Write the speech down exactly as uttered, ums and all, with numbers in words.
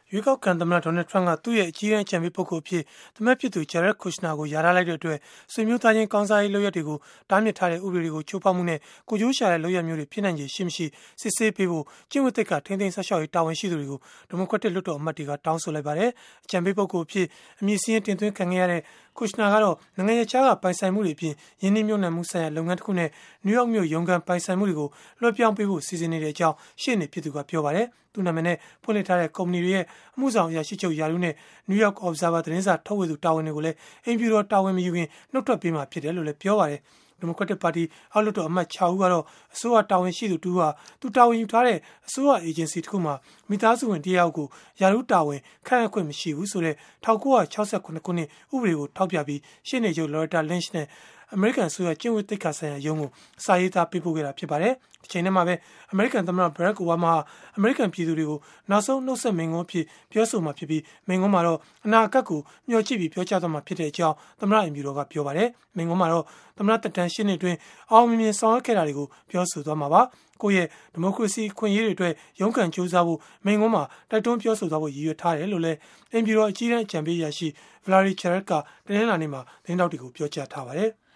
ရွေးကောက်ခံသမ္မတ Donald Trump ကသူ့ရဲ့အကြီးအကဲအကြံပေးပုဂ္ဂိုလ်အဖြစ်သမ္မတဖြစ်သူ Jared Kushner ကိုယာထားလိုက်တဲ့အတွက်ဆွေမျိုးသားချင်းကောင်းစားရေးလုပ်ရက်တွေကိုတားမြစ်ထားတဲ့ဥပဒေတွေကိုချိုးဖောက်မှုနဲ့ကိုကြိုးရှာတဲ့လုပ်ရက်မျိုးတွေဖြစ်နိုင်ခြေရှိမရှိစစ်ဆေးပေးဖို့ကျင့်ဝတ်သိက္ခာထိန်းသိမ်းဆောက်ရှောက်ရေးတာဝန်ရှိသူတွေကိုဒီမိုကရက်တစ်လွှတ်တော်အမတ်တွေကတောင်းဆိုလိုက်ပါတယ်။အကြံပေးပုဂ္ဂိုလ်အဖြစ်အမည်စာရင်းတင်သွင်းခံခဲ့ရတဲ့ Kushner ကတော့နိုင်ငံရေးခြားကပိုင်ဆိုင်မှုတွေအပြင်ယင်းနှိမ့်မြုပ်နှံမှုဆိုင်ရာလုပ်ငန်းတစ်ခုနဲ့နယူးယောက်မြို့ရုံးခန်းပိုင်ဆိုင်မှုတွေကိုလွှဲပြောင်းပေးဖို့စီစဉ်နေတဲ့အကြောင်းရှေ့နေဖြစ်သူကပြောပါတယ်။သူ့နာမည်နဲ့ဖွင့်လှစ်ထားတဲ့ကုမ္ပဏီတွေရဲ့အမှုဆောင်အရာရှိချုပ်ယာရုနဲ့ New York Observer သတင်းစာထုတ်ဝေသူတာဝန်တွေကိုလည်းအိမ်ဖြူတော်တာဝန်မယူခင်နှုတ်ထွက်ပေးမှာဖြစ်တယ်လို့လည်းပြောပါတယ်။ဒီမိုကရက်တစ်ပါတီအောက်လွှတ်တော်အမတ်ခြောက်ဦးကတော့အစိုးရတာဝန်ရှိသူတူဟာသူတာဝန်ယူထားတဲ့အစိုးရအေဂျင်စီတစ်ခုမှမိသားစုဝင်တယောက်ကိုယာရုတာဝန်ခန့်အပ်ခွင့်မရှိဘူးဆိုတဲ့၁၉၆၉ခုနှစ်ဥပဒေကိုထောက်ပြပြီးရှေ့နေချုပ် Loretta Lynch နဲ့အမေရိကန်ဆိုရကျင့်ဝတ်သိက္ခာဆိုင်ရာရုံးကိုစာရေးသားပေးပို့ခဲ့တာဖြစ်ပါတယ်။ဒီချိန်ထဲမှာပဲအမေရိကန်သမ္မတ Barack Obama ဟာအမေရိကန်ပြည်သူတွေကိုနောက်ဆုံးနှုတ်ဆက်မိန့်ခွန်းအဖြစ်ပြောဆိုမှာဖြစ်ပြီးမိန့်ခွန်းမှာတော့အနာဂတ်ကိုမျှော်ကြည့်ပြီးပြောကြားသွားမှာဖြစ်တဲ့အကြောင်းသမ္မတအိမ်ဖြူတော်ကပြောပါတယ်။မိန့်ခွန်းမှာတော့သမ္မတတက်တန်းရှင်းနေတွင်အောင်မြင်မြင်ဆောင်ရွက်ခဲ့တာတွေကိုပြောဆိုသွားမှာပါ။ကိုယ့်ရဲ့ဒီမိုကရေစီအခွင့်အရေးတွေအတွက်ရုန်းကန်ကြိုးစားဖို့မိန့်ခွန်းမှာတိုက်တွန်းပြောဆိုသွားဖို့ရည်ရွယ်ထားတယ်လို့လည်းအိမ်ဖြူတော်အကြီးအကဲအကြံပေးရရှိ Valerie Jarrett ကတနင်္လာနေ့မှာသတင်းတောက်တွေကိုပြောကြားထားပါတယ်။